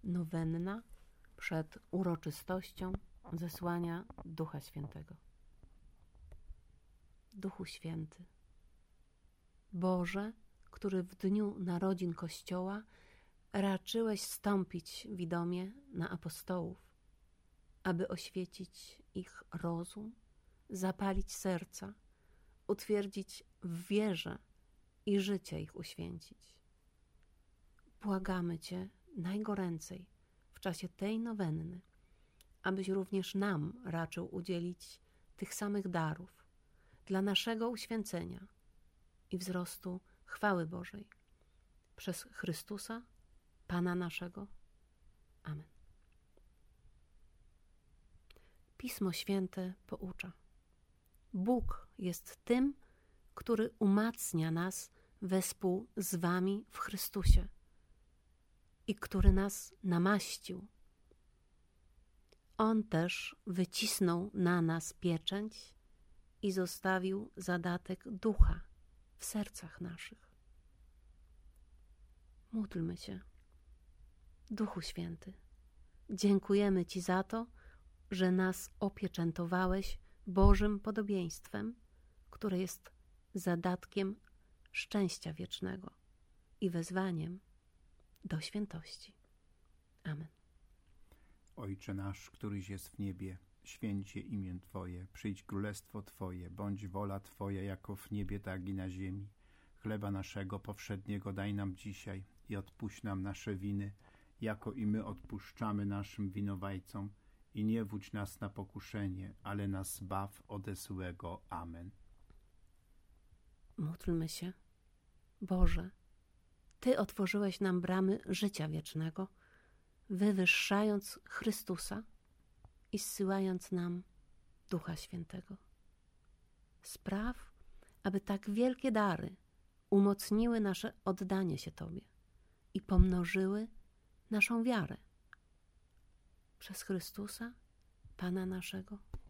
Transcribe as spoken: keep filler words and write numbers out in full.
Nowenna przed uroczystością zesłania Ducha Świętego. Duchu Święty, Boże, który w dniu narodzin Kościoła raczyłeś stąpić widomie na apostołów, aby oświecić ich rozum, zapalić serca, utwierdzić w wierze i życie ich uświęcić. Błagamy Cię najgoręcej w czasie tej nowenny, abyś również nam raczył udzielić tych samych darów dla naszego uświęcenia i wzrostu chwały Bożej przez Chrystusa, Pana naszego. Amen. Pismo Święte poucza: Bóg jest tym, który umacnia nas wespół z wami w Chrystusie i który nas namaścił. On też wycisnął na nas pieczęć i zostawił zadatek ducha w sercach naszych. Módlmy się. Duchu Święty, dziękujemy Ci za to, że nas opieczętowałeś Bożym podobieństwem, które jest zadatkiem szczęścia wiecznego i wezwaniem do świętości. Amen. Ojcze nasz, któryś jest w niebie, święć się imię Twoje, przyjdź królestwo Twoje, bądź wola Twoja jako w niebie, tak i na ziemi. Chleba naszego powszedniego daj nam dzisiaj i odpuść nam nasze winy, jako i my odpuszczamy naszym winowajcom. I nie wódź nas na pokuszenie, ale nas zbaw ode złego. Amen. Módlmy się. Boże, Ty otworzyłeś nam bramy życia wiecznego, wywyższając Chrystusa i zsyłając nam Ducha Świętego. Spraw, aby tak wielkie dary umocniły nasze oddanie się Tobie i pomnożyły naszą wiarę. Przez Chrystusa, Pana naszego.